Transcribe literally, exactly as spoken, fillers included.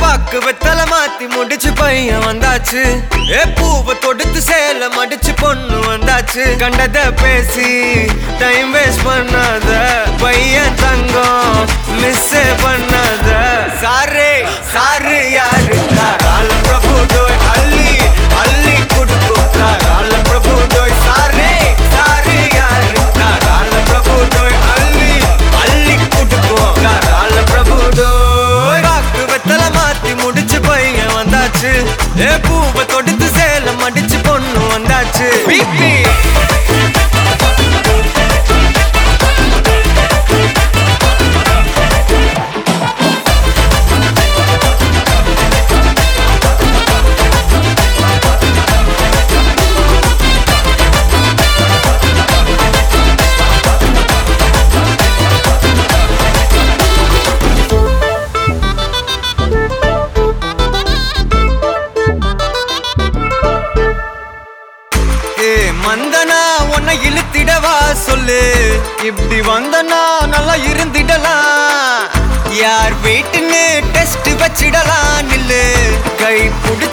பாக்கு வெத்தல மாத்தி முடிச்சு பையன் வந்தாச்சு. ஏ பூவை தொடுத்து சேல மடிச்சு பொண்ணு வந்தாச்சு. கண்டத பேசி டைம் வேஸ்ட் பண்ணாத பையன் தங்கம் மிஸ் பண்ணாத. சாரு சாரு யாரு கால பிரபு டோய் அள்ளி அள்ளி குடுக்கும் கால பிரபு டோய். சாரு சாரு யாரு கால பிரபு டோய் அள்ளி அள்ளி குடுக்கும் கால பிரபு டோய். பாக்கு வெத்தல மாத்தி முடிச்சு பையன் வந்தாச்சு. ஏ பூவை தொடுத்து சேல மடிச்சு பொண்ணு வந்தாச்சு. பிபி மந்தனா உன்னை இழுத்திடவா சொல்லு. இப்படி வந்தனா நல்லா இருந்திடலாம். யார் வீட்டுன்னு டெஸ்ட் வச்சிடலாம் நில்லு. கை புடிச்சு